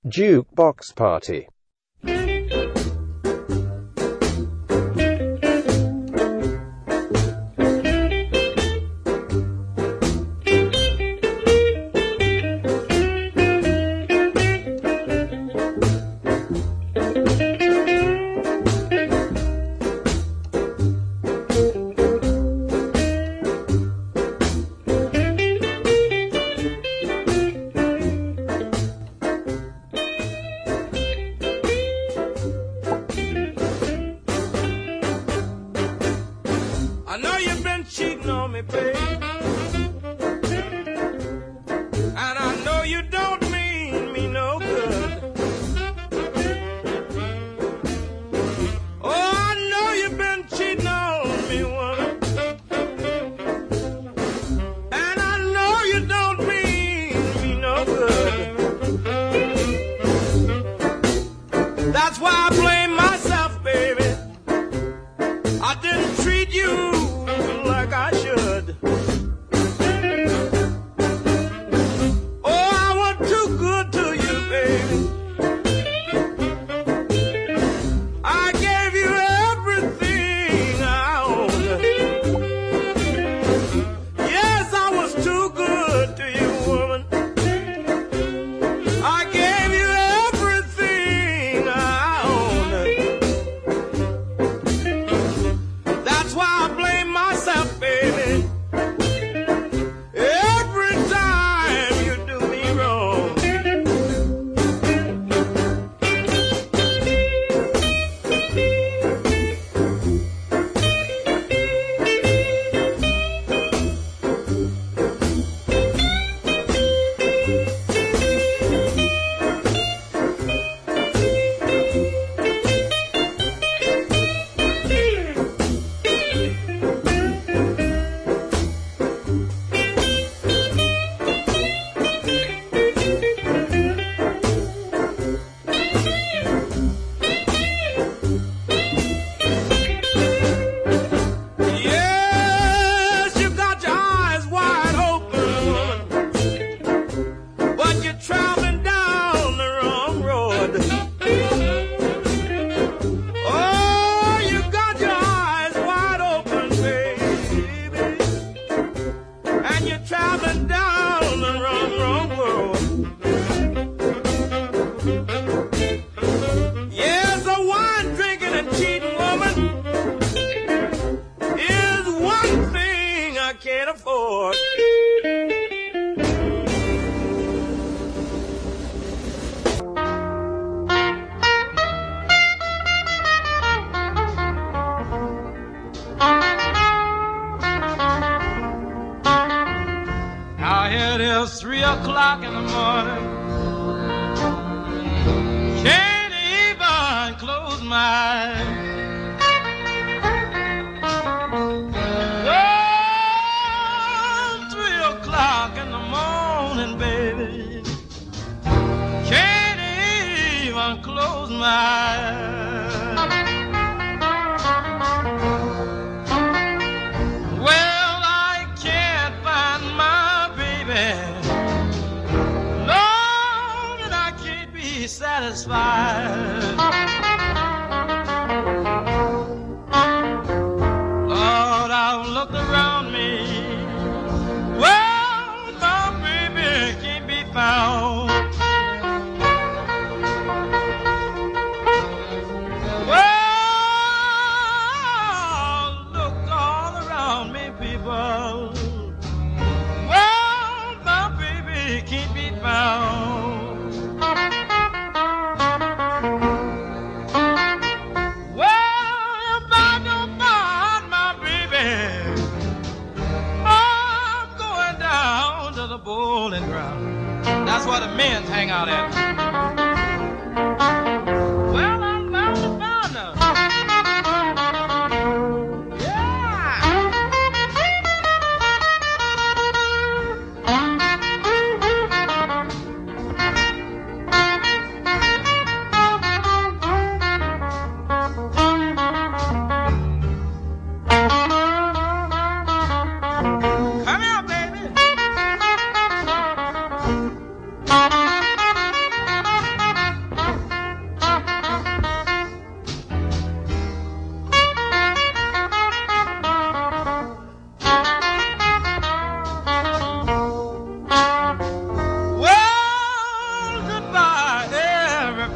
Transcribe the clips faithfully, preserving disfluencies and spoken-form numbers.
Jukebox Party.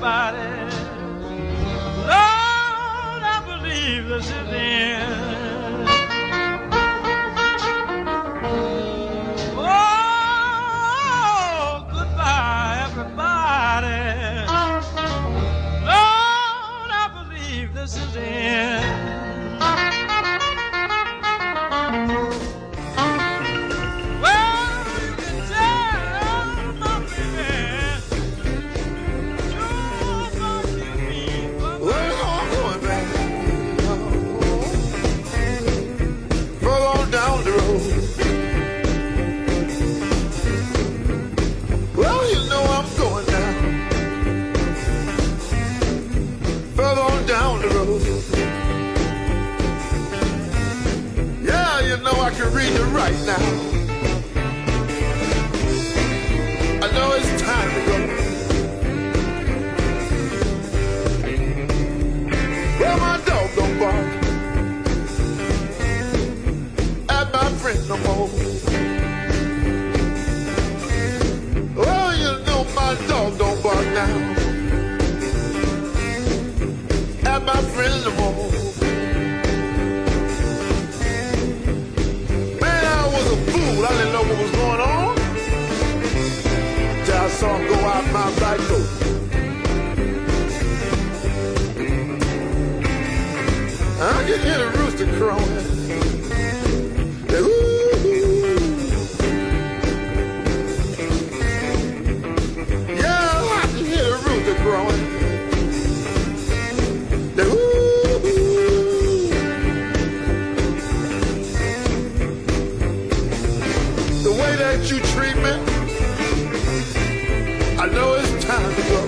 everybody. Lord, I believe this is the end. Oh, goodbye, everybody. Lord, I believe this is the end. I can read it right now. I know it's time to go. Well, my dog don't bark at my friend no more. Well, you know my dog don't bark now at my friend no more. I didn't know what was going on till I saw him go out my back door. I can hear the rooster crowing. Say, ooh. Yeah, I can hear the rooster crowing. Say, ooh. The way that you treat me, I know it's time to go.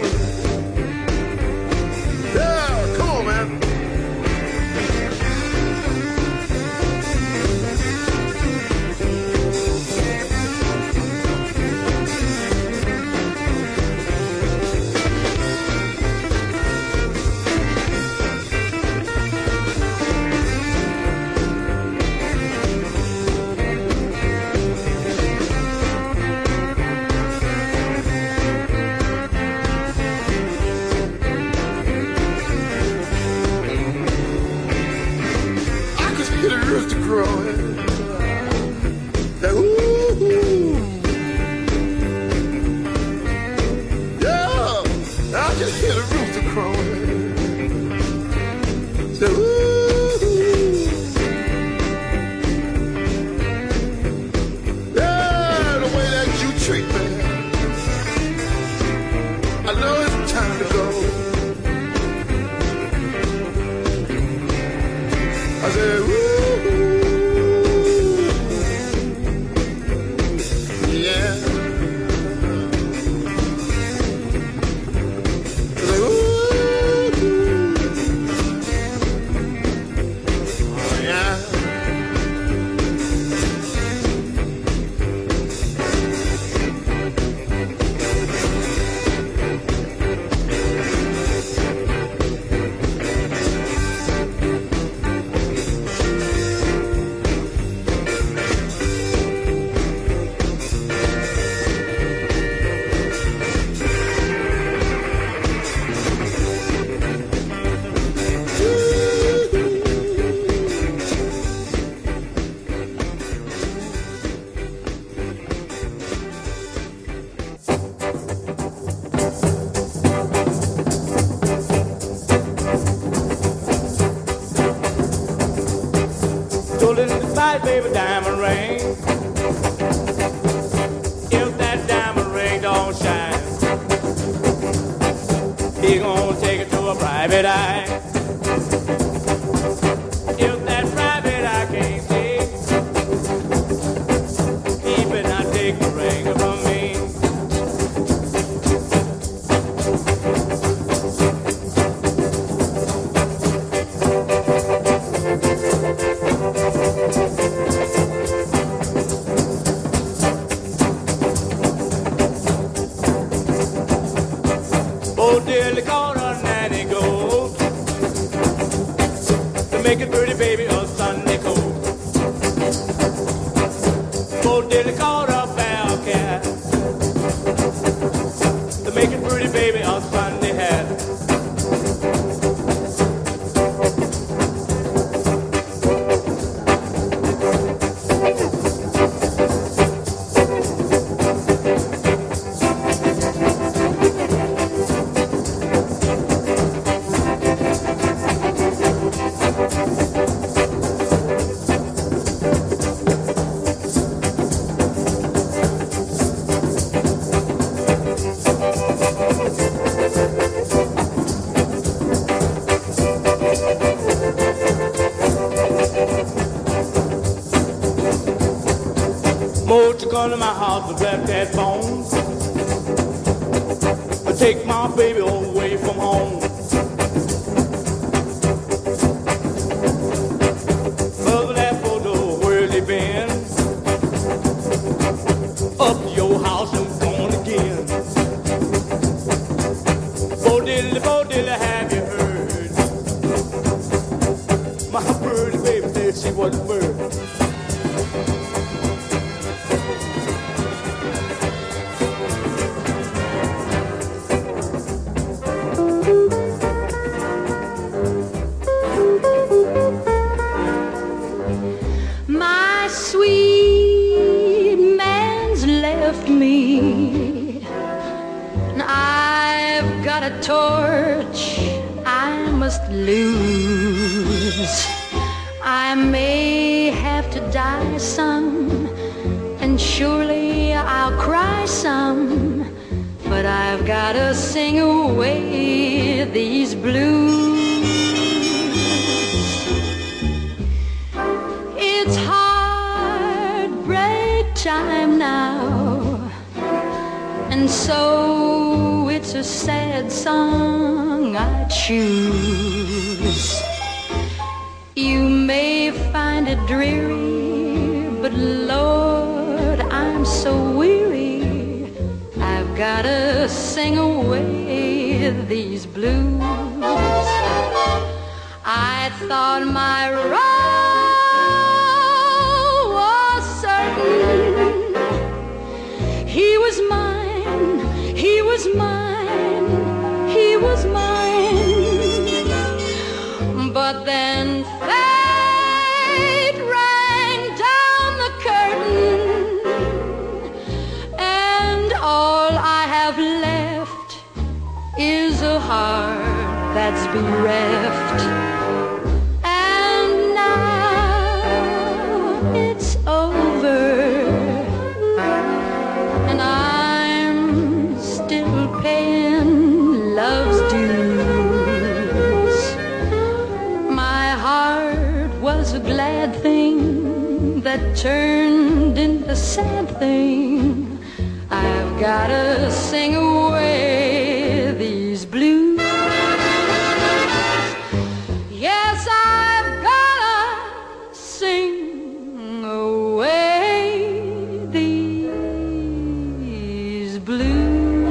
Yeah, come on, man. Baby, diamond ring. If that diamond ring don't shine, he gonna take it to a private eye. If that private eye can't see, he better not take the ring from me. Make it pretty, baby, a Sunday coat. Go till the caught a bell cat to make it pretty baby a Sunday hat. To come to my house and black that phone. I take my baby away from home. Over that photo, where they been? Up to your house and gone again. Bo diddly, bo diddly, have you heard? My birdie baby said she was a bird. Torch I must lose. I may have to die some, and surely I'll cry some, but I've gotta sing away these blues. It's heartbreak time now, and so it's a sad song I choose. You may find it dreary, but Lord, I'm so weary, I've gotta sing away these blues. I thought my role was certain. He was mine, he was mine, he was mine. But then fate rang down the curtain, and all I have left is a heart that's bereft. And now it's over, and I'm still paying love's dues. My heart was a glad thing that turned into sad thing. I've gotta sing away these blues. Yes, I've gotta sing away these blues.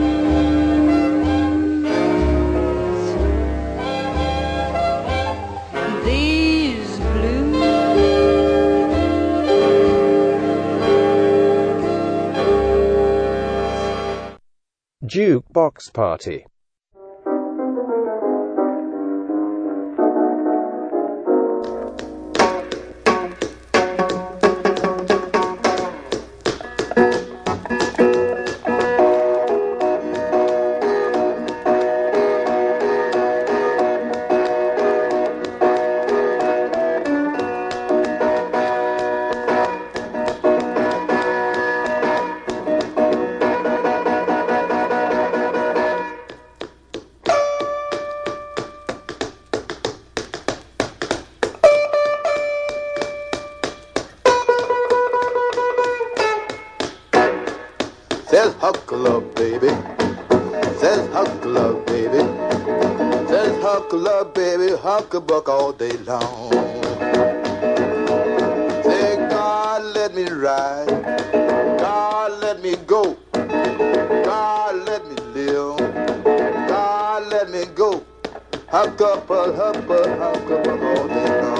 These blues. Jukebox Party. Says huckle up, baby. Says huckle up, baby. Says huckle up, baby. Huckle buck all day long. Say, God, let me ride. God, let me go. God, let me live. God, let me go. Huckle up, huckle, huckle buck all day long.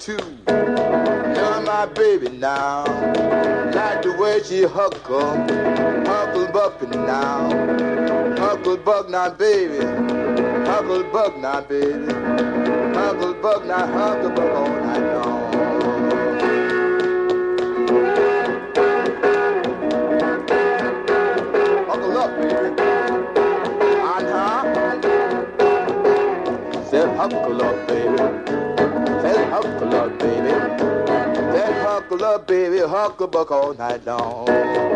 too. You're my baby now. Like the way she huckle, huckle bumping now. Huckle buck now, baby. Huckle buck now, baby. Huckle buck now, huckle buck all night long. Huckle up, baby. Uh-huh. Said huckle up, baby. Said huckle up, baby. Said huckle up, baby. Huckle buck all night long.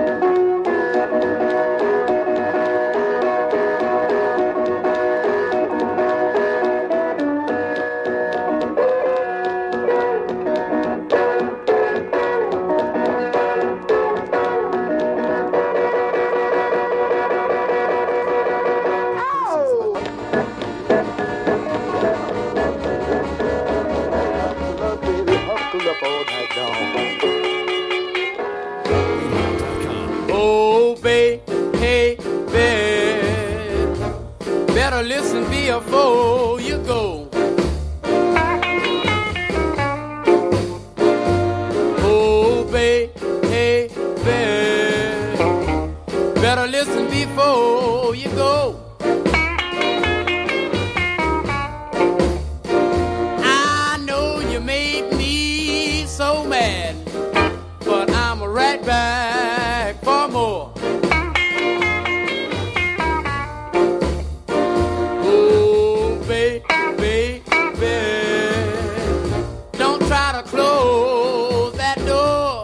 Oh, baby, hey, baby, better listen before you go. Oh, baby, hey, baby, better listen before you go. I know you made me so mad, but I'm right back for more. Oh, baby, baby, don't try to close that door.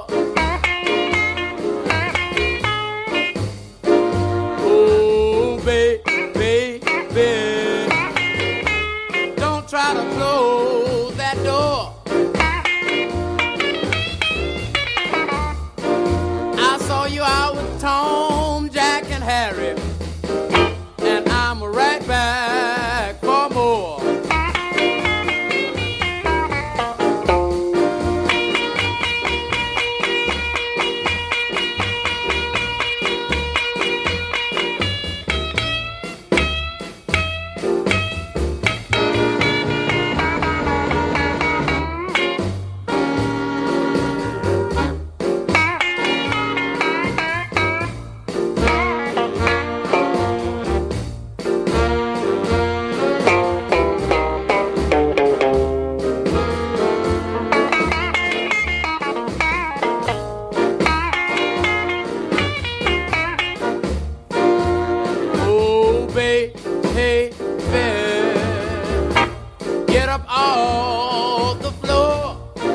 Oh, baby, baby, don't try to close that door. I saw you out with Tom, Jack, and Harry, and I'm right back for more. Oh, baby, hey, baby, get up off the floor.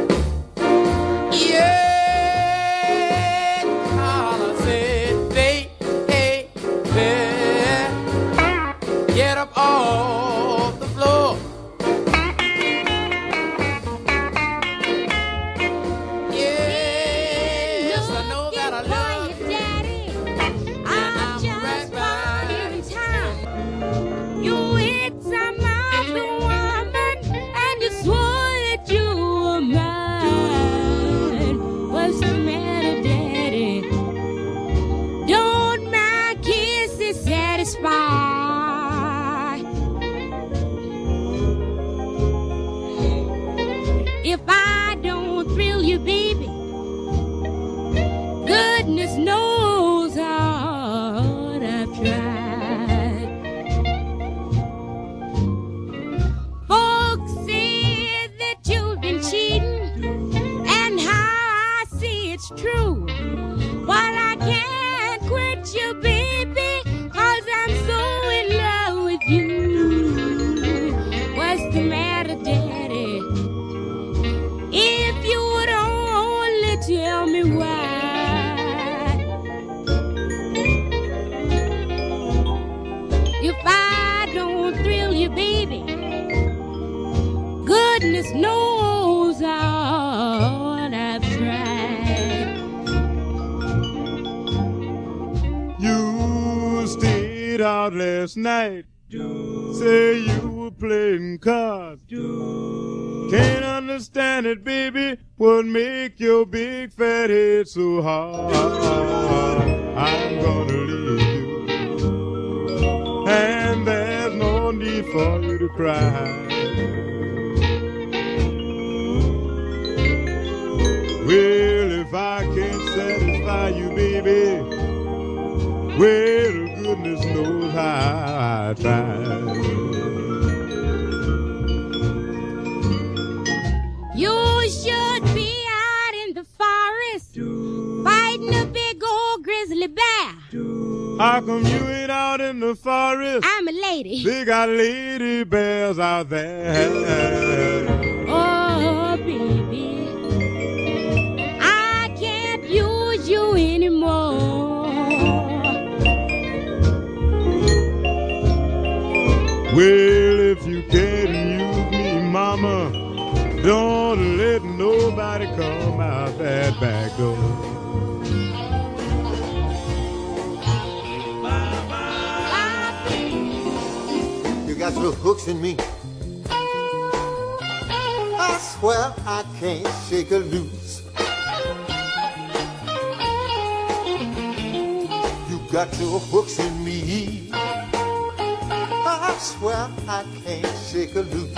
Yeah, Carla said, baby, hey, baby, get up off the floor. Yes, I know that I love you. You hit some other woman and you swore that you were mine. What's the matter, Daddy? Don't my kisses satisfy? If I don't thrill you, baby, goodness knows how hard I've tried. Folks say that you've been cheating, and how I see it's true. While I can't quit you, baby, 'cause I'm so in love with you. What's the matter, Daddy? If you would only tell me why. If I don't thrill you, baby, goodness knows how hard I've tried. You stayed out last night. Say you were playing cards. Can't understand it, baby. What make your big fat head so hard? I'm gonna leave you, and there's no need for you to cry. Well, if I can't satisfy you, baby, well, goodness knows how I try. You should be out in the forest fighting a big old grizzly bear. How come you ain't out in the forest? I'm a lady. They got lady bears out there. Oh, baby, I can't use you anymore. Well, if you can't use me, mama, don't let nobody come out that back door. You got your hooks in me. I swear I can't shake her loose. You got your hooks in me. I swear I can't shake her loose.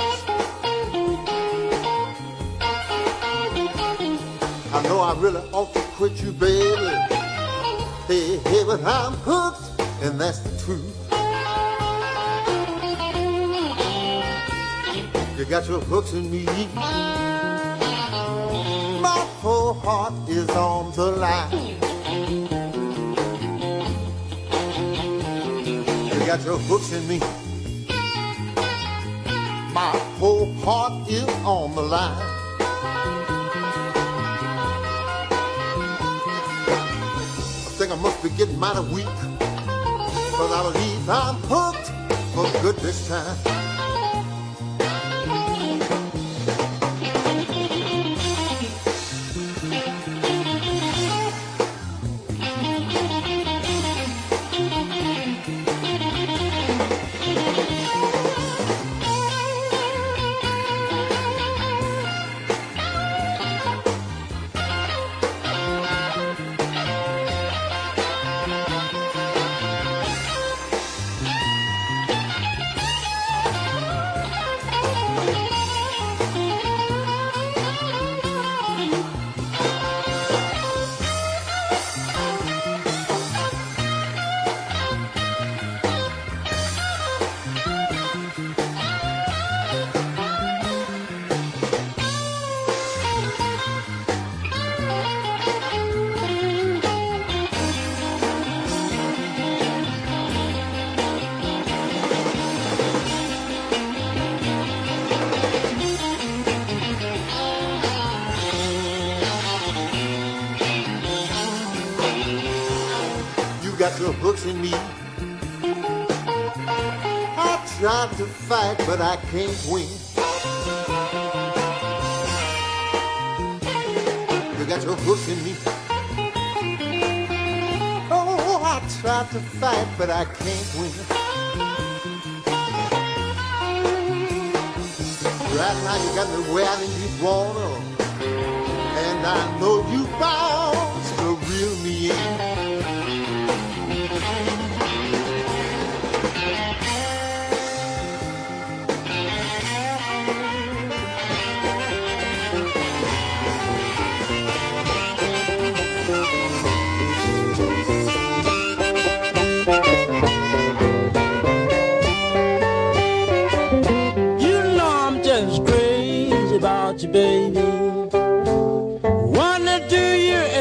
I know I really ought to quit you, baby. Hey, hey, but I'm hooked, and that's the truth. You got your hooks in me. My whole heart is on the line. You got your hooks in me. My whole heart is on the line. I think I must be getting mighty weak, but I believe I'm hooked for good this time. Got your hooks in me. I tried to fight, but I can't win. You got your hooks in me. Oh, I tried to fight, but I can't win. Right now you got me where I need water, and I know you bound to reel me in. You, baby. Wonder do you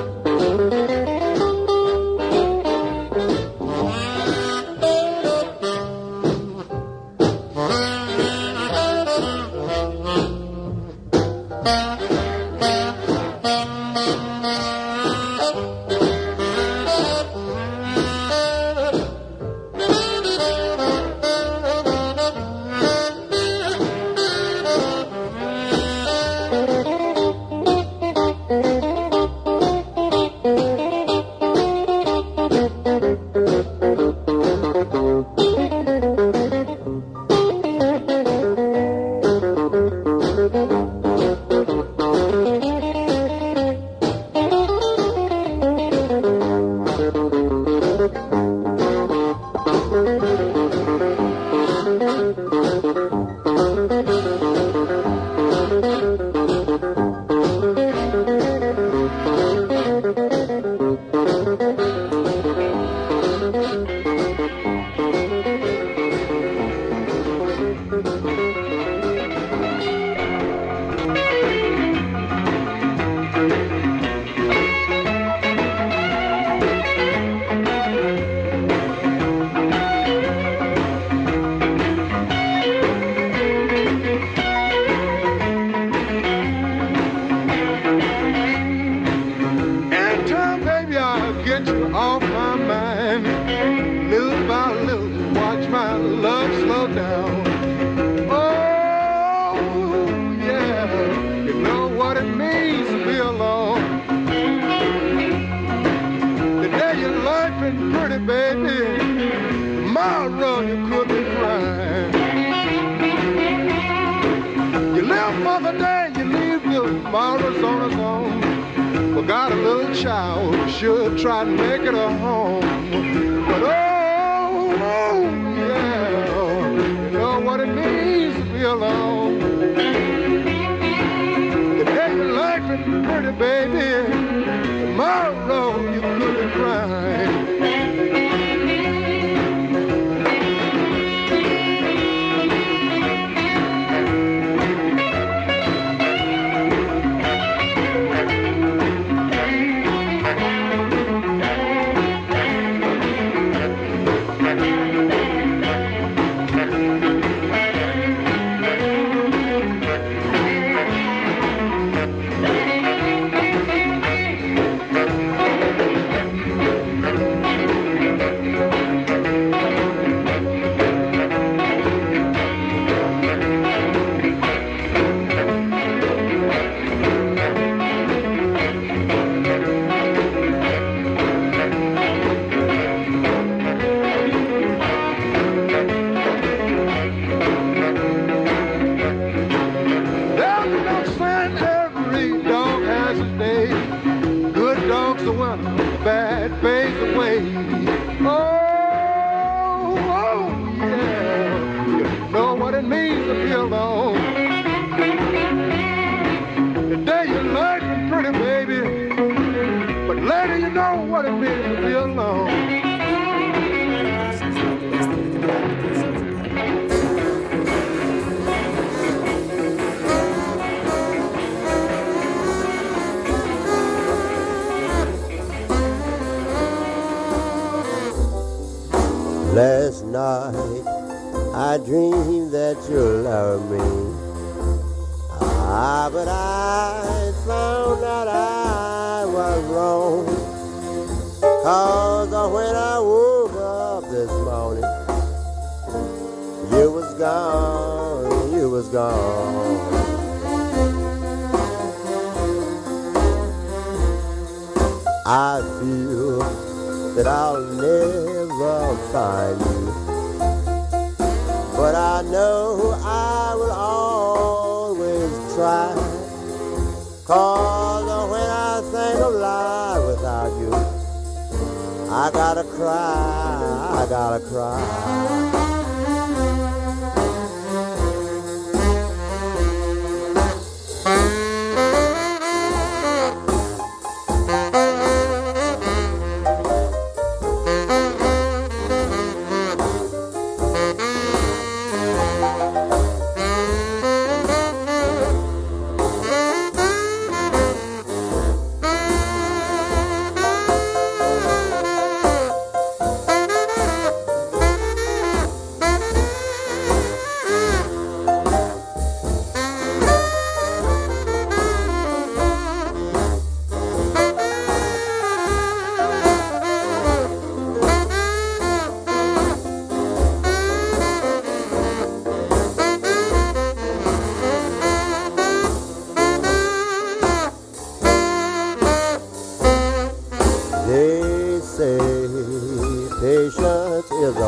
Last night I dreamed that you loved me, ah, but I found that I was wrong, 'cause when I woke up this morning, you was gone, you was gone. I feel that I'll never find you, but I know I will always try, 'cause when I think of life without you, I gotta cry, I gotta cry.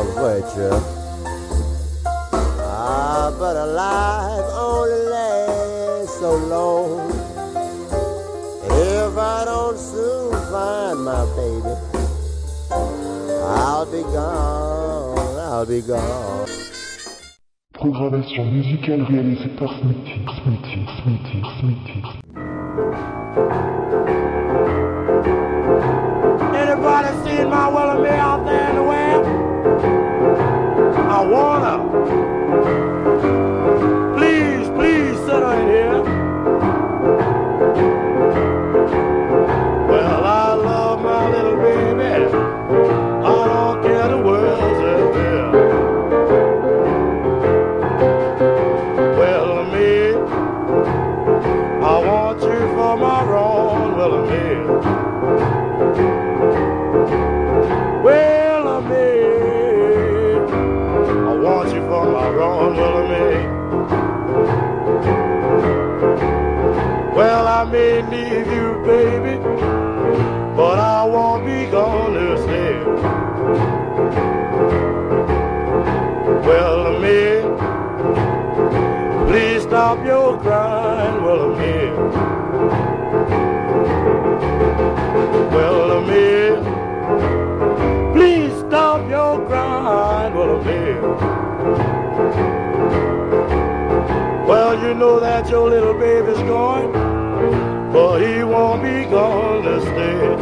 love. Go ahead, Cheryl. Ah, but a life only lasts so long. If I don't soon find my baby, I'll be gone, I'll be gone. Programmation musicale réalisée par Smitty, Smitty, Smitty, Smitty. Anybody seen my Willie Mae out there in the web? I wanna. Please, please sit her in here. Well, I love my little baby. I don't care the world says there. Well, me, I want you for my wrong, Willie Mae. Well, I made, I want you for my wrong, Willie Mae. Well, I may leave you, baby, but I won't be gonna stay. Well, I may, please stop your crying, Willie Mae. Well, I may, please stop your crying, Willie Mae. Well, you know that your little baby's going, but he won't be gonna stay.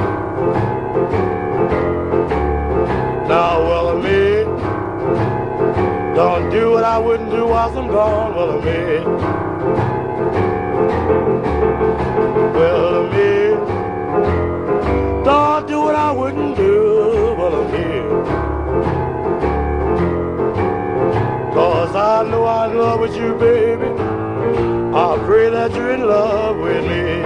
Now, Willie Mae, don't do what I wouldn't do whilst I'm gone, Willie Mae. Willie Mae, don't do what I wouldn't do, Willie Mae. Cause I know I'm in love with you, baby. I pray that you're in love with me.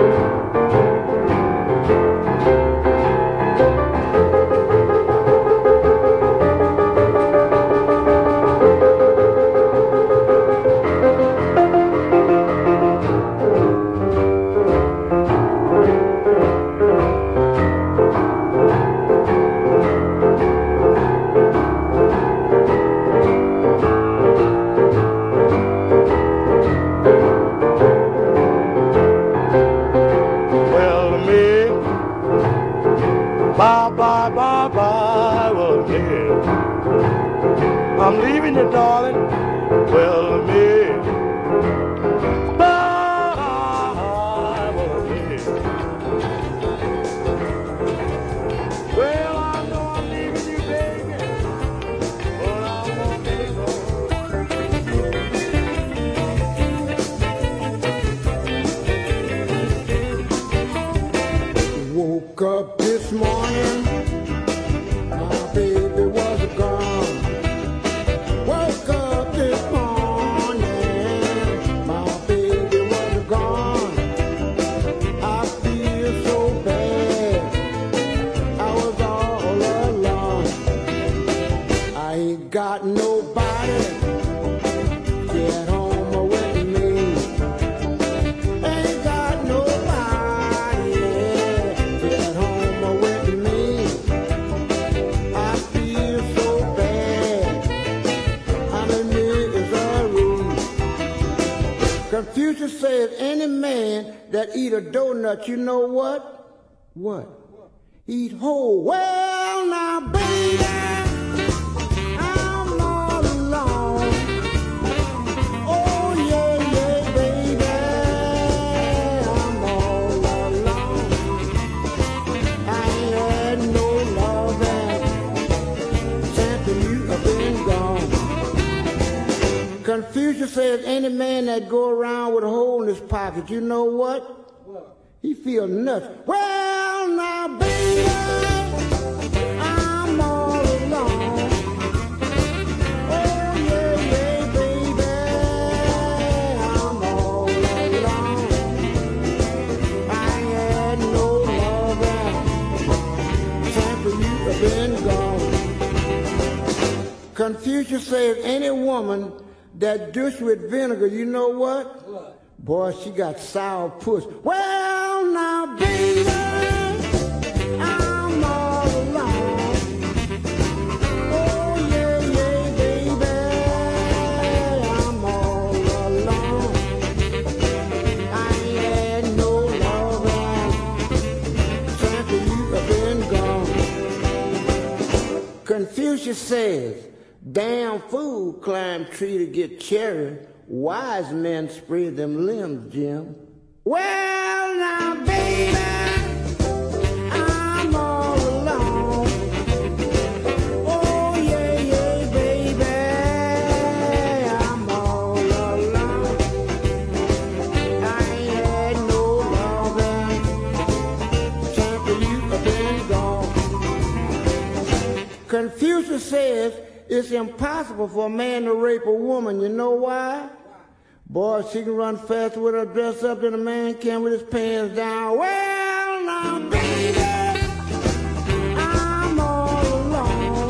Bye, bye, bye, bye, well, yeah. I'm leaving you, darling. Well, me. Bye, well, yeah. Well, I know I'm leaving you, baby, but I won't be gone. Woke up this morning, my baby was gone. Woke up this morning, my baby was gone. I feel so bad, I was all alone. I ain't got nobody at home with me. Ain't got nobody at home with me. I feel so bad, I'm in misery. Confucius says any man that eat a donut, you know what? What? Eat whole. Well, now, baby, I'm all alone. Oh, yeah, yeah, baby, I'm all alone. I ain't had no loving since you have been gone. Confucius says any man that go around with a hole in his pocket, you know what? He feel nuts. Well, now, baby, I'm all alone. Oh, yeah, yeah, baby, I'm all alone. I ain't had no loving since you have been gone. Confucius says any woman that douche with vinegar, you know what? Boy, she got sour puss. Well, now, baby, I'm all alone. Oh, yeah, Confucius says, damn fool climb tree to get cherry. Wise men spread them limbs, Jim. Well, now, baby, I'm all alone. Oh, yeah, yeah, baby, I'm all alone. I ain't had no loving. Time for you have been gone. Confucius says it's impossible for a man to rape a woman. You know why? Boy, she can run faster with her dress up than a man can with his pants down. Well, now, baby, I'm all alone.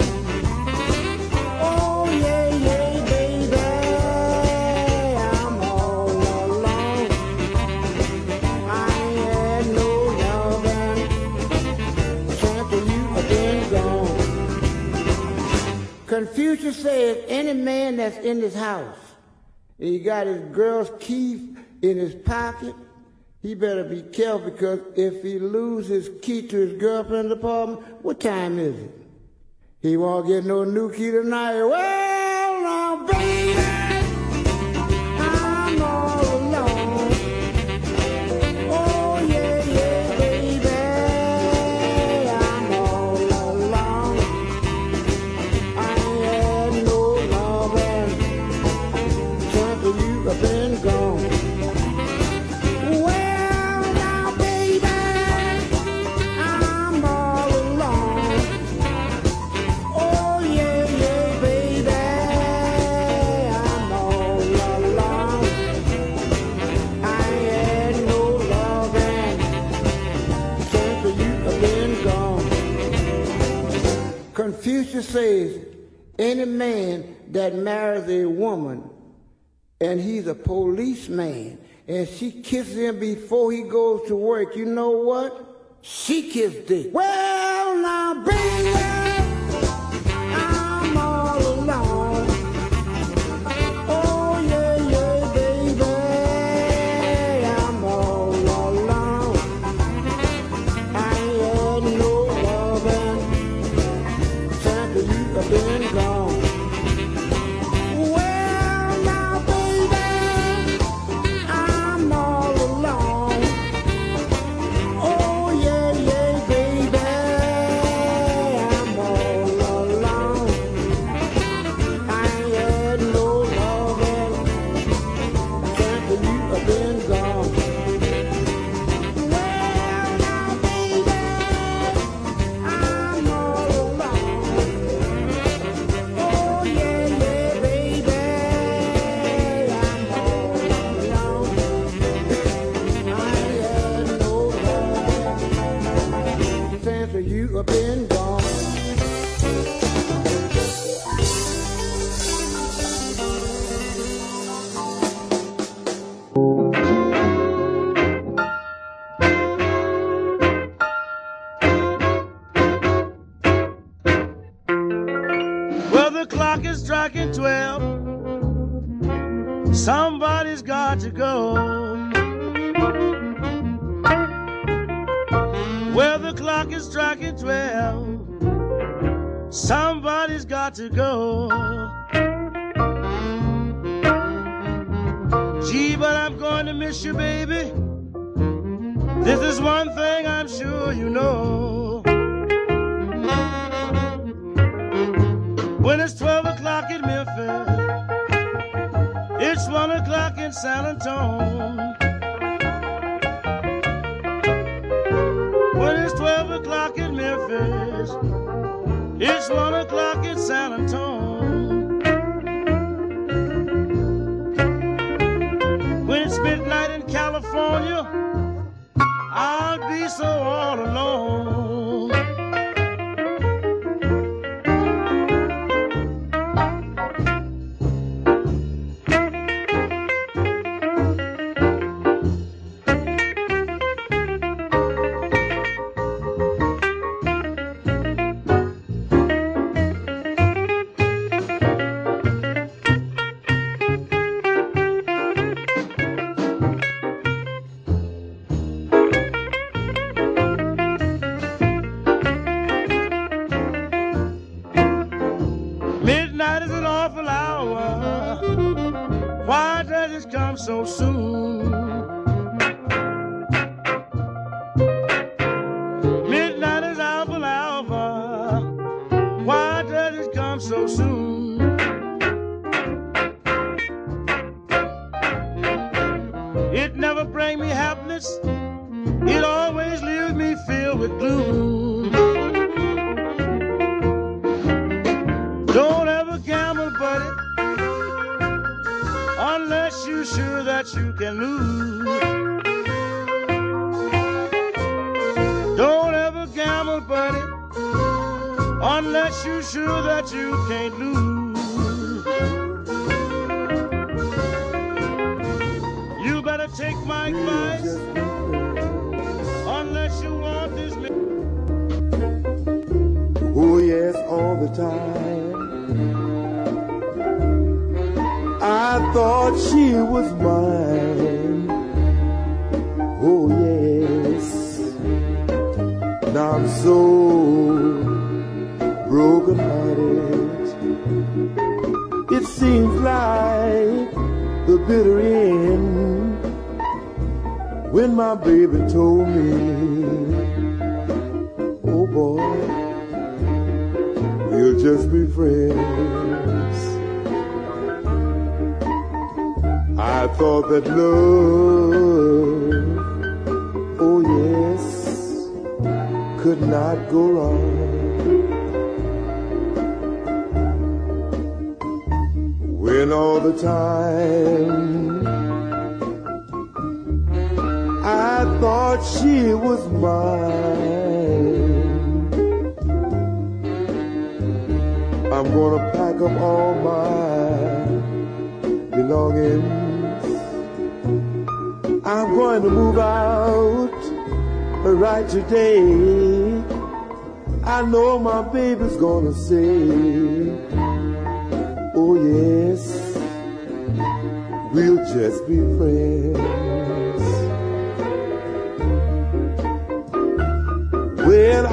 Oh, yeah, yeah, baby, I'm all alone. I ain't had no loving. Chance for you have been gone. Confucius says any man that's in this house, he got his girl's key in his pocket, he better be careful, because if he loses his key to his girlfriend's apartment, what time is it? He won't get no new key tonight. Well, now, baby, I'm all alone. Oh, yeah, yeah, baby, I'm all alone. I ain't had no loving. You have been gone. Well, now, baby, I'm all alone. Oh, yeah, yeah, baby, I'm all alone. I ain't had no loving. Chance for you have been gone. Confucius says, any man that marries a woman and he's a policeman, and she kisses him before he goes to work, you know what? She kissed it. Well, now, baby, I'm all alone. Oh, yeah, yeah, baby, I'm all alone. I ain't had no loving. Time for you have been gone. You have been gone. Well, the clock is striking twelve. Somebody's got to go. Well, the clock is striking twelve. Somebody's got to go. Gee, but I'm going to miss you, baby. This is one thing I'm sure you know. When it's twelve o'clock in Memphis, it's one o'clock in San Antonio. When it's twelve o'clock in Memphis, it's one o'clock in San Antonio. When it's midnight in California, I'll be so all alone. awful hour. Why does it come so soon? Midnight is awful hour. Why does it come so soon? It never brings me happiness. It always leaves me filled with gloom. Don't ever gamble, buddy, unless you're sure that you can lose. Don't ever gamble, buddy, unless you're sure that you can't lose. You better take my advice, unless you want this. Oh yes, all the time I thought she was mine. Oh yes, now I'm so broken hearted. It seems like the bitter end when my baby told me, oh boy, we'll just be friends. I thought that love, oh yes, could not go wrong. When all the time I thought she was mine, I'm gonna pack up all my belongings. I'm going to move out right today. I know my baby's gonna say, oh yes, we'll just be friends. Well,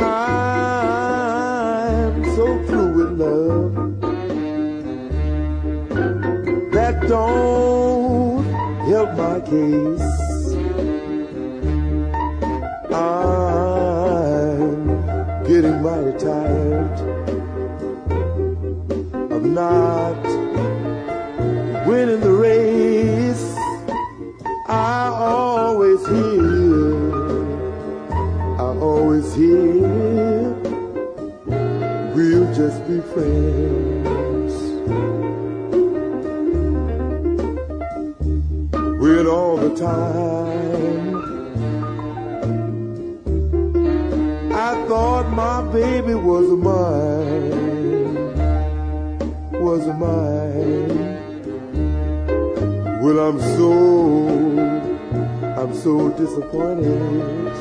I'm so through with love. That don't help my case. I'm getting mighty tired of not winning the race. I always hear, I always hear, we'll just be friends. When all the time I thought my baby was mine, was mine. Well, I'm so, I'm so disappointed.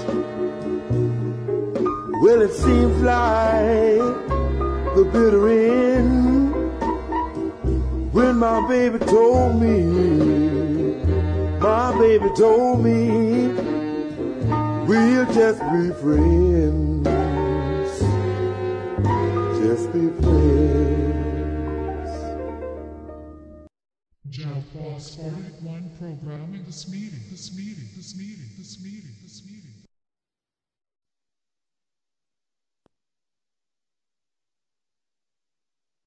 Well, it seems like the bitter end when my baby told me, my baby told me, we'll just be friends, just be friends. Jeff Boss forty-one programming this meeting, this meeting, this meeting, this meeting, this meeting.